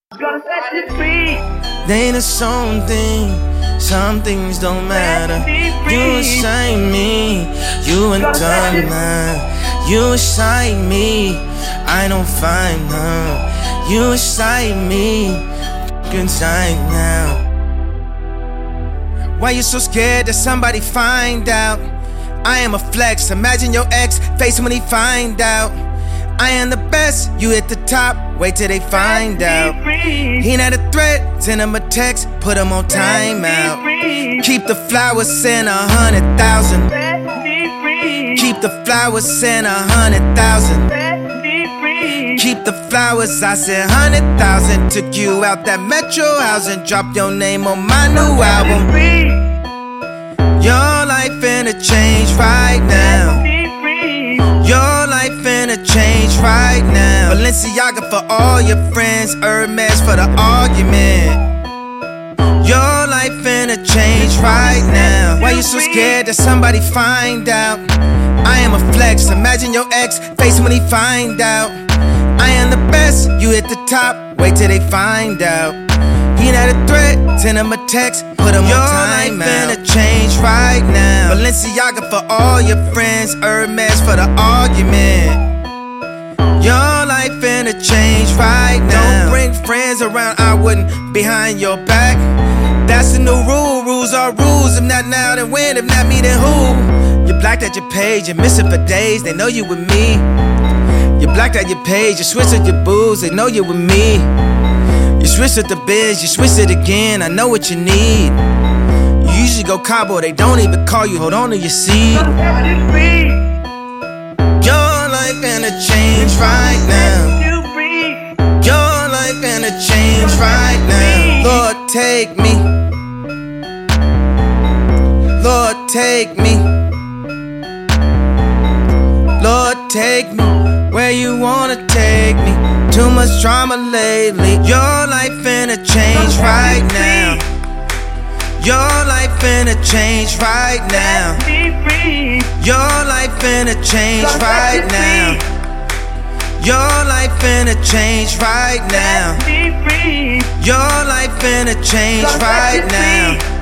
Gonna set you free. They ain't some things don't matter. You inside me, you and mine. You inside me, I don't find her. You inside me, inside now. Why you so scared that somebody find out? I am a flex, imagine your ex facing when he find out. I am the best, you hit the top, wait till they find out. He not a threat, send him a text, put him on timeout. Keep the flowers in 100,000. Keep the flowers in 100,000. Keep the flowers, I said 100,000. Took you out that metro housing, dropped your name on my new album. Your life finna change right now. Your life finna change right now. Balenciaga for all your friends, Hermes for the argument. Your life finna change right now. Why you so scared that somebody find out? I am a flex, imagine your ex facing when he find out. I am the best, you hit the top, wait till they find out. He not a threat, send him a text, put him on timeout. Your life finna change right now. Balenciaga for all your friends, Hermes for the argument. Your life finna change right now. Don't bring friends around, I wouldn't, behind your back. That's the new rule, rules are rules. If not now, then when? If not me, then who? You blacked out your page, you're missing for days, they know you with me. You blacked out your page, you switched up your booze, they know you with me. You switched up the biz, you switched it again, I know what you need. You usually go cabo, they don't even call you, hold on to your seat. Your life finna change right now. Your life finna change right now. Lord, take me. Lord, take me. Lord, take me where you wanna take me. Too much drama lately. Your life finna change right now. Your life finna change right now. Your life finna change right now. Your life finna change right now. Your life finna change right now.